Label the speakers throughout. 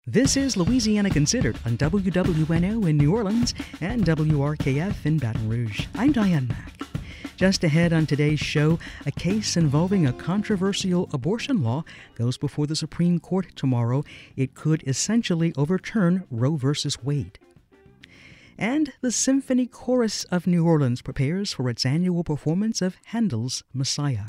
Speaker 1: This is Louisiana Considered on WWNO in New Orleans and WRKF in Baton Rouge. I'm Diane Mack. Just ahead on today's show, a case involving a controversial abortion law goes before the Supreme Court tomorrow. It could essentially overturn Roe v. Wade. And the Symphony Chorus of New Orleans prepares for its annual performance of Handel's Messiah.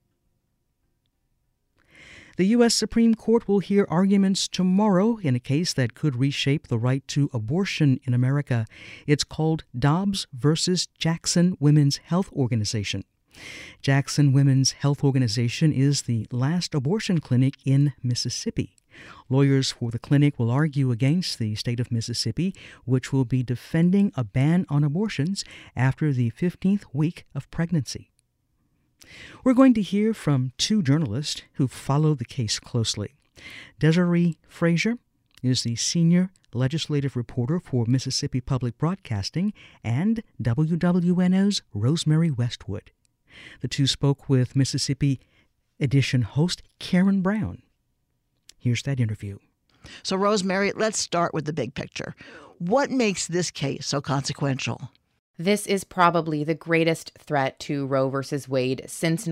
Speaker 1: The U.S. Supreme Court will hear arguments tomorrow in a case that could reshape the right to abortion in America. It's called Dobbs versus Jackson Women's Health Organization. Jackson Women's Health Organization is the last abortion clinic in Mississippi. Lawyers for the clinic will argue against the state of Mississippi, which will be defending a ban on abortions after the 15th week of pregnancy. We're going to hear from two journalists who follow the case closely. Desiree Frazier is the senior legislative reporter for Mississippi Public Broadcasting and WWNO's Rosemary Westwood. The two spoke with Mississippi Edition host Karen Brown. Here's that interview.
Speaker 2: So, Rosemary, let's start with the big picture. What makes this case so consequential?
Speaker 3: This is probably the greatest threat to Roe v. Wade since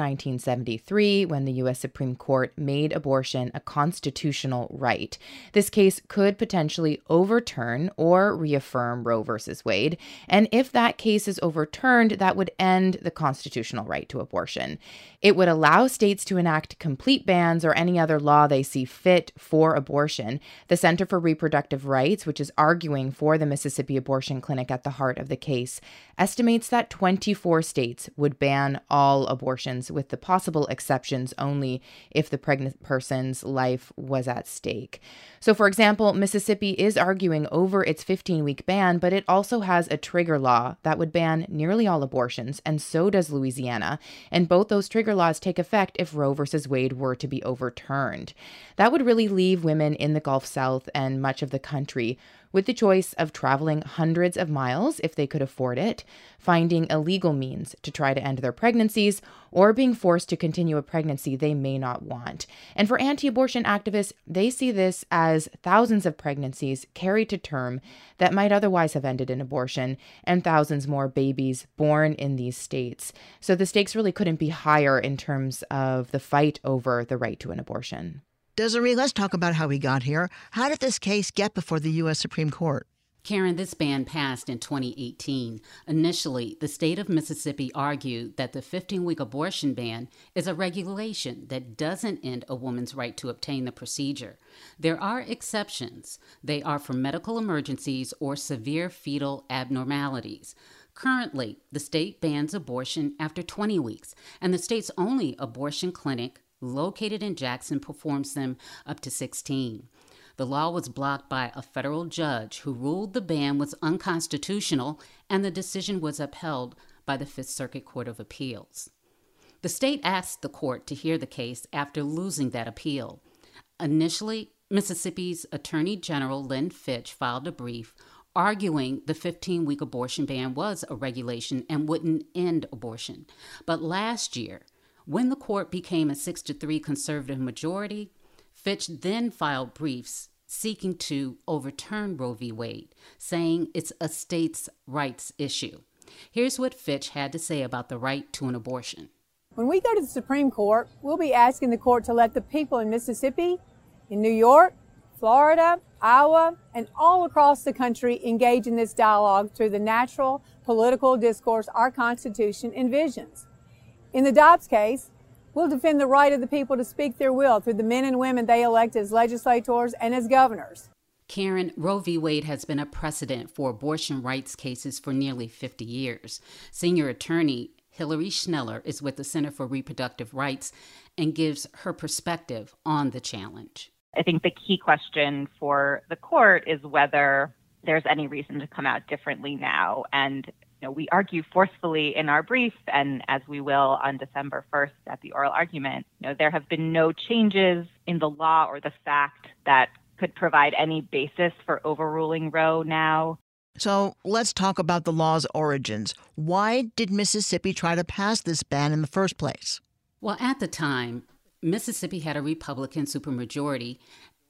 Speaker 3: 1973, when the U.S. Supreme Court made abortion a constitutional right. This case could potentially overturn or reaffirm Roe v. Wade, and if that case is overturned, that would end the constitutional right to abortion. It would allow states to enact complete bans or any other law they see fit for abortion. The Center for Reproductive Rights, which is arguing for the Mississippi Abortion Clinic at the heart of the case, estimates that 24 states would ban all abortions, with the possible exceptions only if the pregnant person's life was at stake. So, for example, Mississippi is arguing over its 15-week ban, but it also has a trigger law that would ban nearly all abortions, and so does Louisiana. And both those trigger laws take effect if Roe v. Wade were to be overturned. That would really leave women in the Gulf South and much of the country with the choice of traveling hundreds of miles if they could afford it, finding illegal means to try to end their pregnancies, or being forced to continue a pregnancy they may not want. And for anti-abortion activists, they see this as thousands of pregnancies carried to term that might otherwise have ended in abortion, and thousands more babies born in these states. So the stakes really couldn't be higher in terms of the fight over the right to an abortion.
Speaker 2: Desiree, let's talk about how we got here. How did this case get before the U.S. Supreme Court?
Speaker 4: Karen, this ban passed in 2018. Initially, the state of Mississippi argued that the 15-week abortion ban is a regulation that doesn't end a woman's right to obtain the procedure. There are exceptions. They are for medical emergencies or severe fetal abnormalities. Currently, the state bans abortion after 20 weeks, and the state's only abortion clinic located in Jackson performs them up to 16. The law was blocked by a federal judge who ruled the ban was unconstitutional, and the decision was upheld by the Fifth Circuit Court of Appeals. The state asked the court to hear the case after losing that appeal. Initially, Mississippi's Attorney General Lynn Fitch filed a brief arguing the 15-week abortion ban was a regulation and wouldn't end abortion. But last year, when the court became a 6-3 conservative majority, Fitch then filed briefs seeking to overturn Roe v. Wade, saying it's a states' rights issue. Here's what Fitch had to say about the right to an abortion.
Speaker 5: When we go to the Supreme Court, we'll be asking the court to let the people in Mississippi, in New York, Florida, Iowa, and all across the country engage in this dialogue through the natural political discourse our Constitution envisions. In the Dobbs case, we'll defend the right of the people to speak their will through the men and women they elect as legislators and as governors.
Speaker 4: Karen, Roe v. Wade has been a precedent for abortion rights cases for nearly 50 years. Senior attorney Hillary Schneller is with the Center for Reproductive Rights and gives her perspective on the challenge.
Speaker 6: I think the key question for the court is whether there's any reason to come out differently now. And we argue forcefully in our brief, and as we will on December 1st at the oral argument, there have been no changes in the law or the fact that could provide any basis for overruling Roe now.
Speaker 2: So let's talk about the law's origins. Why did Mississippi try to pass this ban in the first place?
Speaker 4: Well, at the time, Mississippi had a Republican supermajority,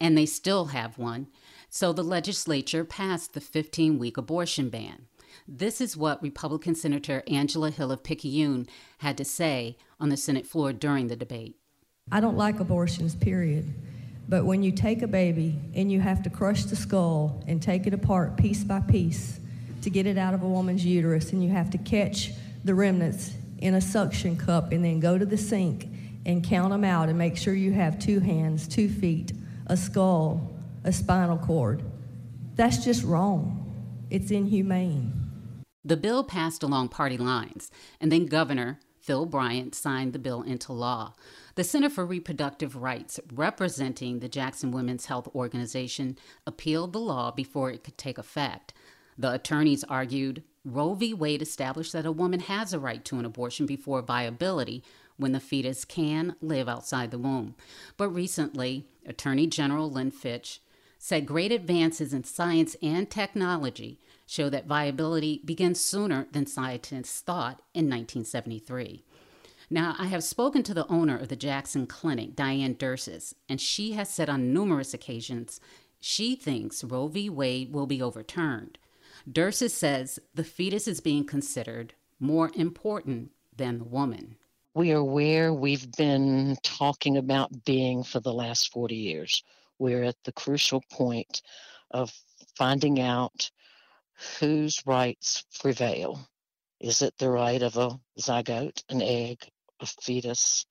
Speaker 4: and they still have one. So the legislature passed the 15-week abortion ban. This is what Republican Senator Angela Hill of Picayune had to say on the Senate floor during the debate.
Speaker 7: I don't like abortions, period. But when you take a baby and you have to crush the skull and take it apart piece by piece to get it out of a woman's uterus, and you have to catch the remnants in a suction cup and then go to the sink and count them out and make sure you have 2 hands, 2 feet, a skull, a spinal cord, that's just wrong. It's inhumane.
Speaker 4: The bill passed along party lines, and then Governor Phil Bryant signed the bill into law. The Center for Reproductive Rights, representing the Jackson Women's Health Organization, appealed the law before it could take effect. The attorneys argued Roe v. Wade established that a woman has a right to an abortion before viability when the fetus can live outside the womb. But recently, Attorney General Lynn Fitch said great advances in science and technology show that viability begins sooner than scientists thought in 1973. Now, I have spoken to the owner of the Jackson Clinic, Diane Dursis, and she has said on numerous occasions she thinks Roe v. Wade will be overturned. Dursis says the fetus is being considered more important than the woman.
Speaker 8: We are where we've been talking about being for the last 40 years. We're at the crucial point of finding out whose rights prevail. Is it the right of a zygote, an egg, a fetus,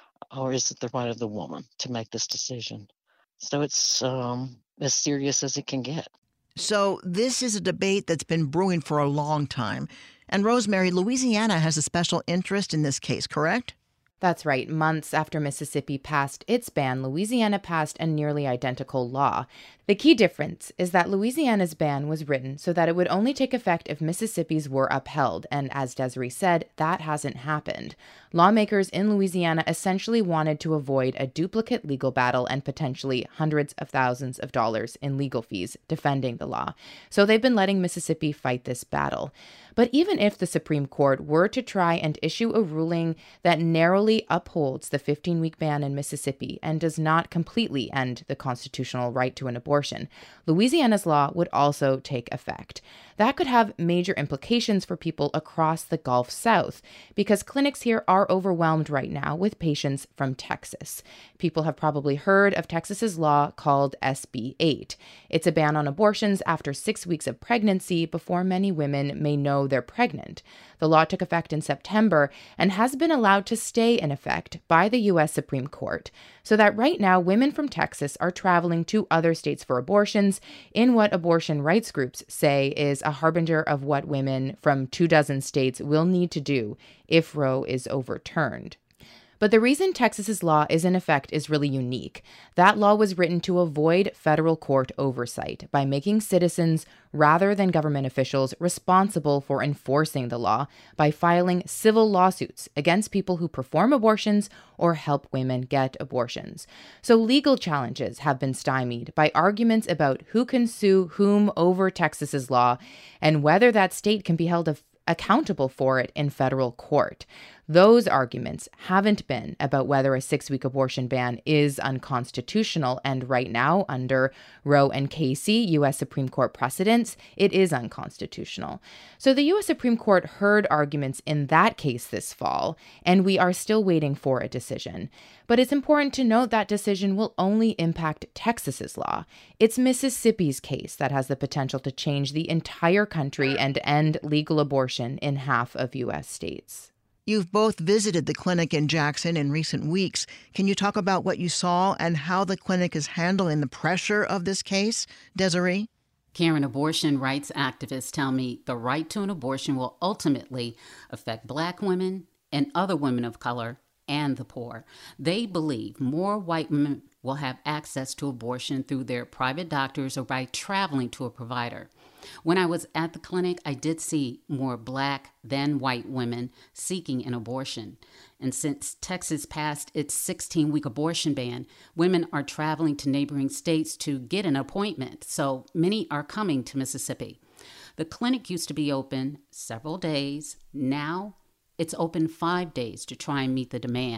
Speaker 8: or is it the right of the woman to make this decision? So it's as serious as it can get.
Speaker 2: So this is a debate that's been brewing for a long time. And Rosemary, Louisiana has a special interest in this case, correct?
Speaker 3: That's right. Months after Mississippi passed its ban, Louisiana passed a nearly identical law. The key difference is that Louisiana's ban was written so that it would only take effect if Mississippi's were upheld, and as Desiree said, that hasn't happened. Lawmakers in Louisiana essentially wanted to avoid a duplicate legal battle and potentially hundreds of thousands of dollars in legal fees defending the law. So they've been letting Mississippi fight this battle. But even if the Supreme Court were to try and issue a ruling that narrowly upholds the 15-week ban in Mississippi and does not completely end the constitutional right to an abortion, Louisiana's law would also take effect. That could have major implications for people across the Gulf South, because clinics here are overwhelmed right now with patients from Texas. People have probably heard of Texas's law called SB 8. It's a ban on abortions after 6 weeks of pregnancy before many women may know they're pregnant. The law took effect in September and has been allowed to stay in effect by the U.S. Supreme Court, so that right now women from Texas are traveling to other states for abortions in what abortion rights groups say is a harbinger of what women from 24 states will need to do if Roe is overturned. But the reason Texas's law is in effect is really unique. That law was written to avoid federal court oversight by making citizens, rather than government officials, responsible for enforcing the law by filing civil lawsuits against people who perform abortions or help women get abortions. So legal challenges have been stymied by arguments about who can sue whom over Texas's law and whether that state can be held accountable for it in federal court. Those arguments haven't been about whether a 6-week abortion ban is unconstitutional, and right now, under Roe and Casey, U.S. Supreme Court precedents, it is unconstitutional. So the U.S. Supreme Court heard arguments in that case this fall, and we are still waiting for a decision. But it's important to note that decision will only impact Texas's law. It's Mississippi's case that has the potential to change the entire country and end legal abortion in half of U.S. states.
Speaker 2: You've both visited the clinic in Jackson in recent weeks. Can you talk about what you saw and how the clinic is handling the pressure of this case, Desiree?
Speaker 4: Karen, abortion rights activists tell me the right to an abortion will ultimately affect Black women and other women of color and the poor. They believe more white women will have access to abortion through their private doctors or by traveling to a provider. When I was at the clinic, I did see more Black than white women seeking an abortion. And since Texas passed its 16-week abortion ban, women are traveling to neighboring states to get an appointment. So many are coming to Mississippi. The clinic used to be open several days. Now it's open 5 days to try and meet the demand.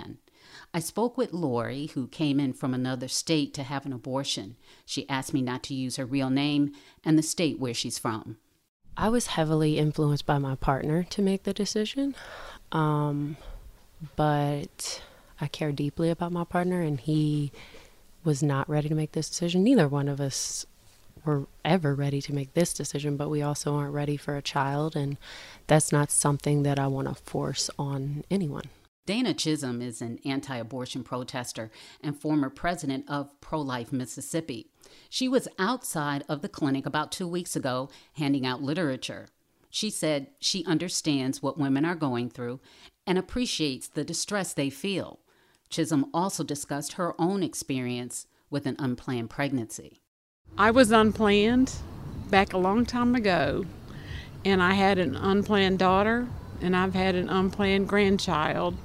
Speaker 4: I spoke with Lori, who came in from another state to have an abortion. She asked me not to use her real name and the state where she's from.
Speaker 9: I was heavily influenced by my partner to make the decision, but I care deeply about my partner, and he was not ready to make this decision. Neither one of us were ever ready to make this decision, but we also aren't ready for a child, and that's not something that I want to force on anyone.
Speaker 4: Dana Chisholm is an anti-abortion protester and former president of Pro-Life Mississippi. She was outside of the clinic about 2 weeks ago handing out literature. She said she understands what women are going through and appreciates the distress they feel. Chisholm also discussed her own experience with an unplanned pregnancy.
Speaker 10: I was unplanned back a long time ago, and I had an unplanned daughter, and I've had an unplanned grandchild.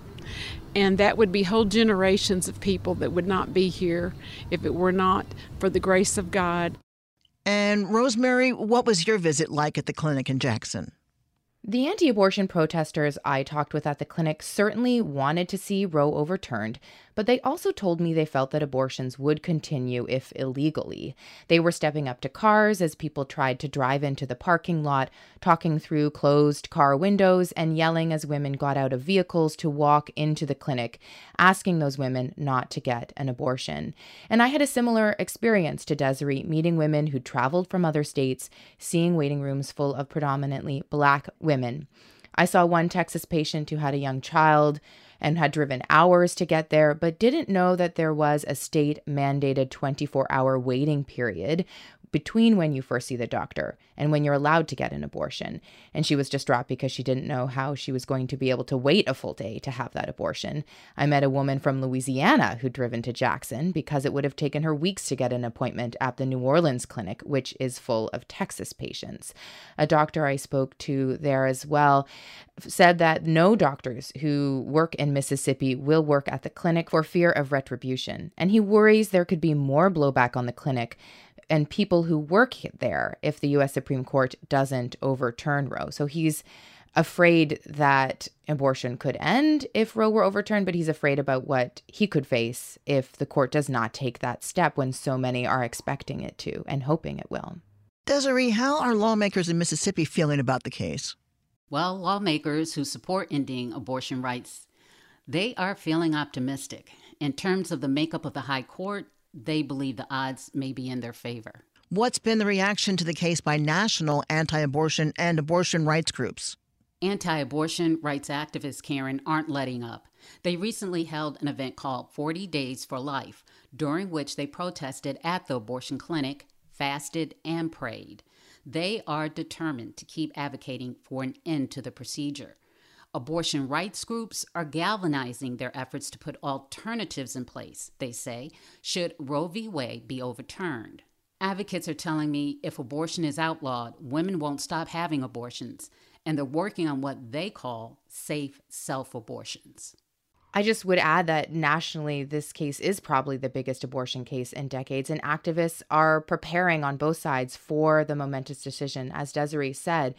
Speaker 10: And that would be whole generations of people that would not be here if it were not for the grace of God.
Speaker 2: And Rosemary, what was your visit like at the clinic in Jackson?
Speaker 3: The anti-abortion protesters I talked with at the clinic certainly wanted to see Roe overturned, but they also told me they felt that abortions would continue if illegally. They were stepping up to cars as people tried to drive into the parking lot, talking through closed car windows and yelling as women got out of vehicles to walk into the clinic, asking those women not to get an abortion. And I had a similar experience to Desiree, meeting women who traveled from other states, seeing waiting rooms full of predominantly Black women. I saw one Texas patient who had a young child and had driven hours to get there, but didn't know that there was a state-mandated 24-hour waiting period between when you first see the doctor and when you're allowed to get an abortion. And she was distraught because she didn't know how she was going to be able to wait a full day to have that abortion. I met a woman from Louisiana who'd driven to Jackson because it would have taken her weeks to get an appointment at the New Orleans clinic, which is full of Texas patients. A doctor I spoke to there as well said that no doctors who work in Mississippi will work at the clinic for fear of retribution. And he worries there could be more blowback on the clinic and people who work there if the U.S. Supreme Court doesn't overturn Roe. So he's afraid that abortion could end if Roe were overturned, but he's afraid about what he could face if the court does not take that step when so many are expecting it to and hoping it will.
Speaker 2: Desiree, how are lawmakers in Mississippi feeling about the case?
Speaker 4: Well, lawmakers who support ending abortion rights, they are feeling optimistic. In terms of the makeup of the high court, they believe the odds may be in their favor.
Speaker 2: What's been the reaction to the case by national anti-abortion and abortion rights groups?
Speaker 4: Anti-abortion rights activists, Karen, aren't letting up. They recently held an event called 40 Days for Life, during which they protested at the abortion clinic, fasted, and prayed. They are determined to keep advocating for an end to the procedure. Abortion rights groups are galvanizing their efforts to put alternatives in place, they say, should Roe v. Wade be overturned. Advocates are telling me if abortion is outlawed, women won't stop having abortions, and they're working on what they call safe self-abortions.
Speaker 3: I just would add that nationally, this case is probably the biggest abortion case in decades, and activists are preparing on both sides for the momentous decision, as Desiree said.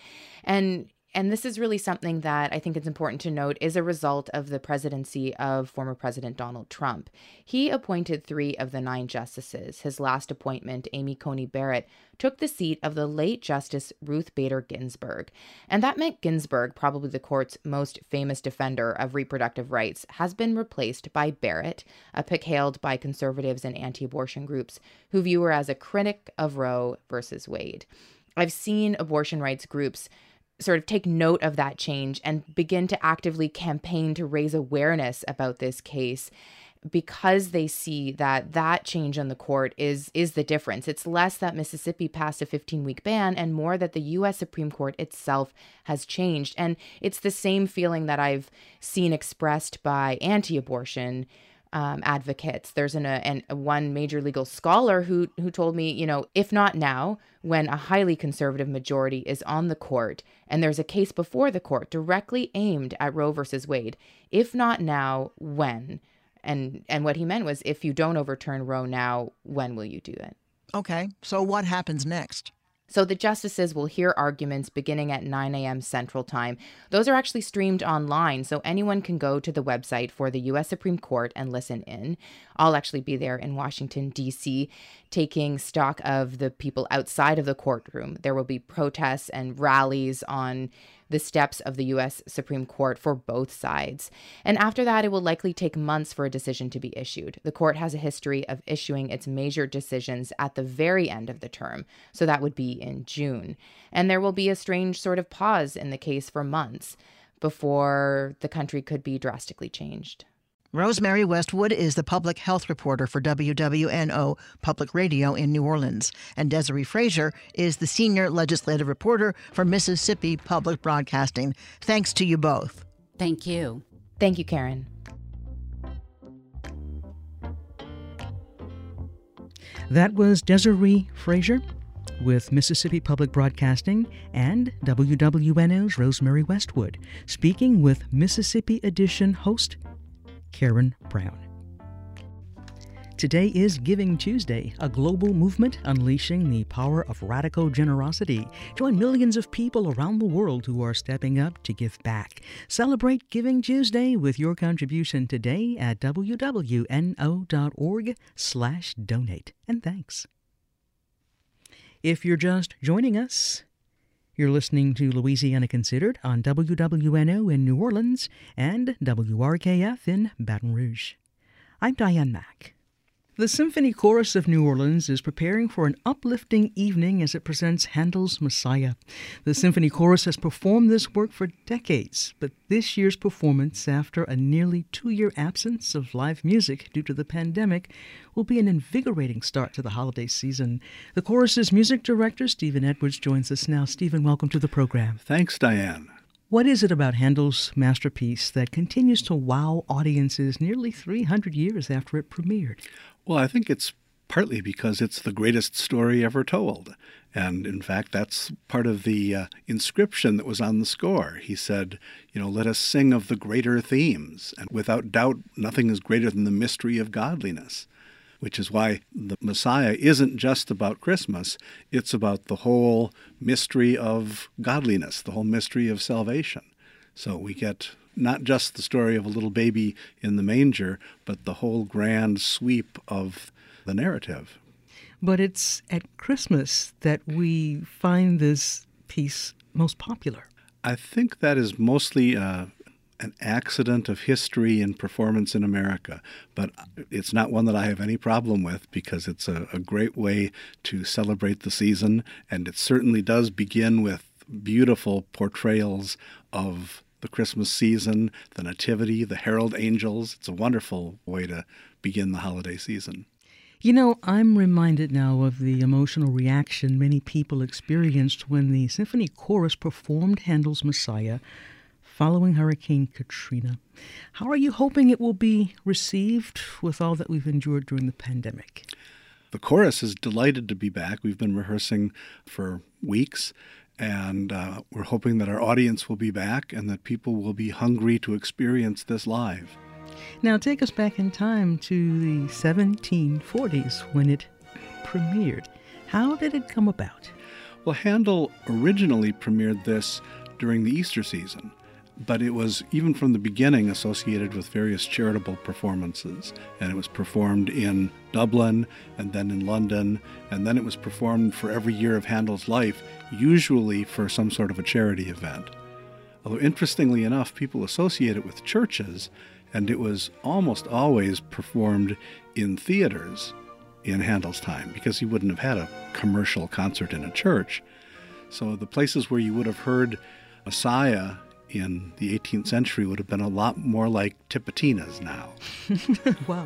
Speaker 3: And this is really something that I think it's important to note is a result of the presidency of former President Donald Trump. He appointed 3 of the 9 justices. His last appointment, Amy Coney Barrett, took the seat of the late Justice Ruth Bader Ginsburg. And that meant Ginsburg, probably the court's most famous defender of reproductive rights, has been replaced by Barrett, a pick hailed by conservatives and anti-abortion groups who view her as a critic of Roe versus Wade. I've seen abortion rights groups sort of take note of that change and begin to actively campaign to raise awareness about this case because they see that that change on the court is the difference. It's less that Mississippi passed a 15-week ban and more that the U.S. Supreme Court itself has changed. And it's the same feeling that I've seen expressed by anti-abortion advocates. There's one major legal scholar who told me, if not now, when a highly conservative majority is on the court and there's a case before the court directly aimed at Roe versus Wade, if not now, when? And what he meant was, if you don't overturn Roe now, when will you do it?
Speaker 2: Okay, so what happens next?
Speaker 3: So the justices will hear arguments beginning at 9 a.m. Central Time. Those are actually streamed online, so anyone can go to the website for the U.S. Supreme Court and listen in. I'll actually be there in Washington, D.C., taking stock of the people outside of the courtroom. There will be protests and rallies on the steps of the U.S. Supreme Court for both sides. And after that, it will likely take months for a decision to be issued. The court has a history of issuing its major decisions at the very end of the term, so that would be in June. And there will be a strange sort of pause in the case for months before the country could be drastically changed.
Speaker 2: Rosemary Westwood is the public health reporter for WWNO Public Radio in New Orleans, and Desiree Frazier is the senior legislative reporter for Mississippi Public Broadcasting. Thanks to you both.
Speaker 4: Thank you.
Speaker 3: Thank you, Karen.
Speaker 1: That was Desiree Frazier with Mississippi Public Broadcasting and WWNO's Rosemary Westwood, speaking with Mississippi Edition host Karen Brown. Today is Giving Tuesday, a global movement unleashing the power of radical generosity. Join millions of people around the world who are stepping up to give back. Celebrate Giving Tuesday with your contribution today at wwno.org/donate. And thanks. If you're just joining us, you're listening to Louisiana Considered on WWNO in New Orleans and WRKF in Baton Rouge. I'm Diane Mack. The Symphony Chorus of New Orleans is preparing for an uplifting evening as it presents Handel's Messiah. The Symphony Chorus has performed this work for decades, but this year's performance, after a nearly 2-year absence of live music due to the pandemic, will be an invigorating start to the holiday season. The chorus's music director, Stephen Edwards, joins us now. Stephen, welcome to the program.
Speaker 11: Thanks, Diane.
Speaker 1: What is it about Handel's masterpiece that continues to wow audiences nearly 300 years after it premiered?
Speaker 11: Well, I think it's partly because it's the greatest story ever told. And in fact, that's part of the inscription that was on the score. He said, let us sing of the greater themes. And without doubt, nothing is greater than the mystery of godliness, which is why the Messiah isn't just about Christmas. It's about the whole mystery of godliness, the whole mystery of salvation. So we get not just the story of a little baby in the manger, but the whole grand sweep of the narrative.
Speaker 1: But it's at Christmas that we find this piece most popular.
Speaker 11: I think that is mostly an accident of history and performance in America, but it's not one that I have any problem with because it's a great way to celebrate the season, and it certainly does begin with beautiful portrayals of the Christmas season, the Nativity, the herald angels. It's a wonderful way to begin the holiday season.
Speaker 1: I'm reminded now of the emotional reaction many people experienced when the Symphony Chorus performed Handel's Messiah following Hurricane Katrina. How are you hoping it will be received with all that we've endured during the pandemic?
Speaker 11: The chorus is delighted to be back. We've been rehearsing for weeks, and we're hoping that our audience will be back and that people will be hungry to experience this live.
Speaker 1: Now take us back in time to the 1740s when it premiered. How did it come about?
Speaker 11: Well, Handel originally premiered this during the Easter season, but it was, even from the beginning, associated with various charitable performances. And it was performed in Dublin, and then in London, and then it was performed for every year of Handel's life, usually for some sort of a charity event. Although, interestingly enough, people associate it with churches, and it was almost always performed in theaters in Handel's time, because he wouldn't have had a commercial concert in a church. So the places where you would have heard Messiah in the 18th century would have been a lot more like Tipitinas now.
Speaker 1: Wow.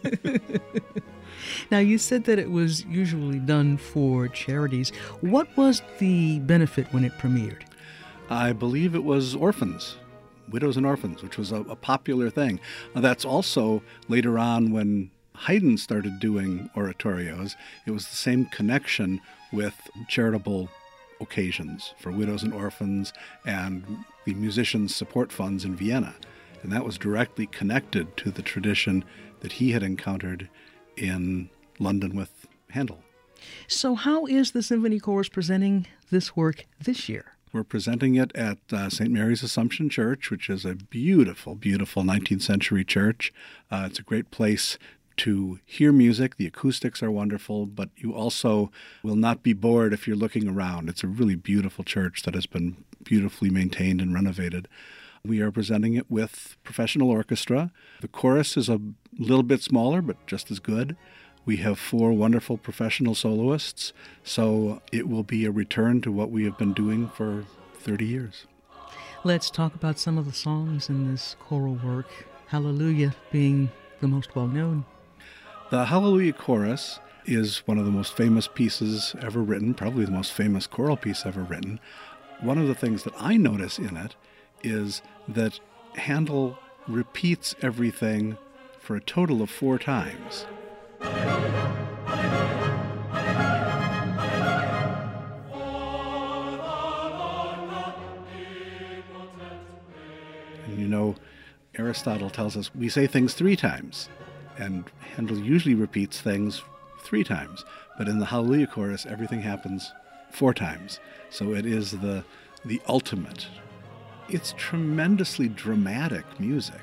Speaker 1: Now, you said that it was usually done for charities. What was the benefit when it premiered?
Speaker 11: I believe it was orphans, widows and orphans, which was a popular thing. That's also later on when Haydn started doing oratorios. It was the same connection with charitable occasions for widows and orphans and the musicians' support funds in Vienna. And that was directly connected to the tradition that he had encountered in London with Handel.
Speaker 1: So how is the Symphony Chorus presenting this work this year?
Speaker 11: We're presenting it at St. Mary's Assumption Church, which is a beautiful, beautiful 19th century church. It's a great place to hear music. The acoustics are wonderful, but you also will not be bored if you're looking around. It's a really beautiful church that has been beautifully maintained and renovated. We are presenting it with professional orchestra. The chorus is a little bit smaller, but just as good. We have 4 wonderful professional soloists, so it will be a return to what we have been doing for 30 years.
Speaker 1: Let's talk about some of the songs in this choral work, Hallelujah being the most well-known.
Speaker 11: The Hallelujah Chorus is one of the most famous pieces ever written, probably the most famous choral piece ever written. One of the things that I notice in it is that Handel repeats everything for a total of 4 times. And you know, Aristotle tells us we say things 3 times, and Handel usually repeats things 3 times. But in the Hallelujah Chorus, everything happens 4 times. So it is the ultimate. It's tremendously dramatic music.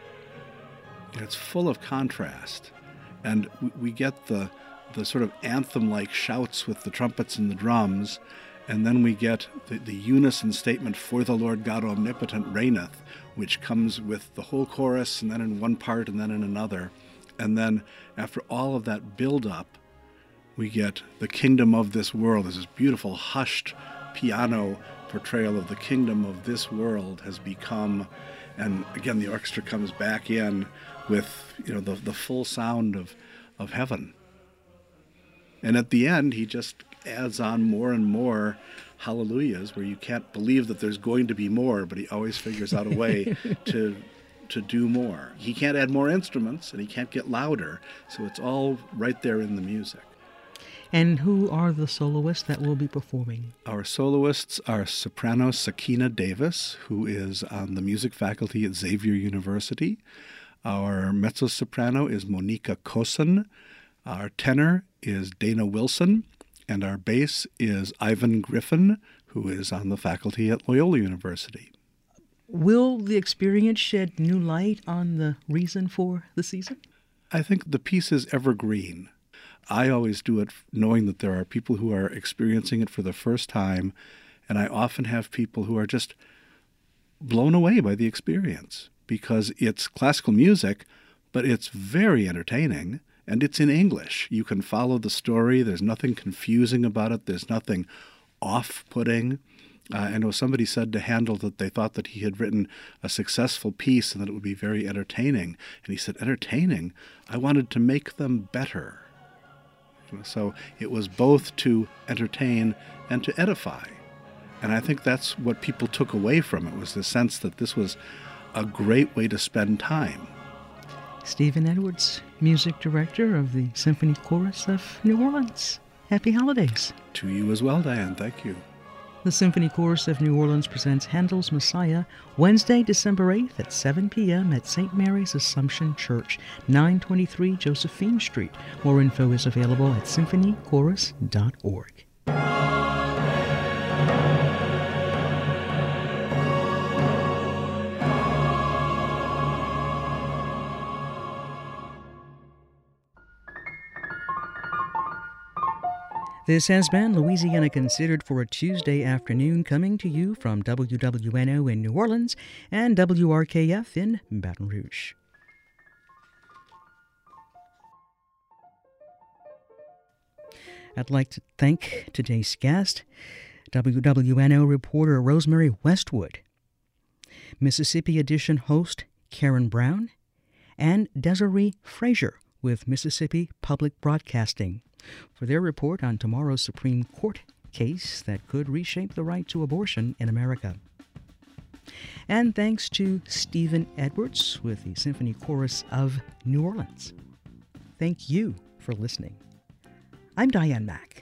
Speaker 11: It's full of contrast. And we get the sort of anthem-like shouts with the trumpets and the drums, and then we get the unison statement, "For the Lord God omnipotent reigneth," which comes with the whole chorus, and then in one part, and then in another. And then after all of that build-up, we get the kingdom of this world. There's this beautiful hushed piano portrayal of the kingdom of this world has become, and again the orchestra comes back in with the full sound of heaven. And at the end, he just adds on more and more hallelujahs where you can't believe that there's going to be more, but he always figures out a way to do more. He can't add more instruments, and he can't get louder, so it's all right there in the music.
Speaker 1: And who are the soloists that will be performing?
Speaker 11: Our soloists are soprano Sakina Davis, who is on the music faculty at Xavier University. Our mezzo-soprano is Monika Kossen. Our tenor is Dana Wilson. And our bass is Ivan Griffin, who is on the faculty at Loyola University.
Speaker 1: Will the experience shed new light on the reason for the season?
Speaker 11: I think the piece is evergreen. I always do it knowing that there are people who are experiencing it for the first time, and I often have people who are just blown away by the experience because it's classical music, but it's very entertaining, and it's in English. You can follow the story. There's nothing confusing about it. There's nothing off-putting. I know somebody said to Handel that they thought that he had written a successful piece and that it would be very entertaining. And he said, entertaining? I wanted to make them better. So it was both to entertain and to edify. And I think that's what people took away from it, was the sense that this was a great way to spend time.
Speaker 1: Stephen Edwards, music director of the Symphony Chorus of New Orleans. Happy holidays.
Speaker 11: To you as well, Diane. Thank you.
Speaker 1: The Symphony Chorus of New Orleans presents Handel's Messiah Wednesday, December 8th at 7 p.m. at St. Mary's Assumption Church, 923 Josephine Street. More info is available at symphonychorus.org. This has been Louisiana Considered for a Tuesday afternoon, coming to you from WWNO in New Orleans and WRKF in Baton Rouge. I'd like to thank today's guest, WWNO reporter Rosemary Westwood, Mississippi Edition host Karen Brown, and Desiree Frazier with Mississippi Public Broadcasting for their report on tomorrow's Supreme Court case that could reshape the right to abortion in America. And thanks to Stephen Edwards with the Symphony Chorus of New Orleans. Thank you for listening. I'm Diane Mack.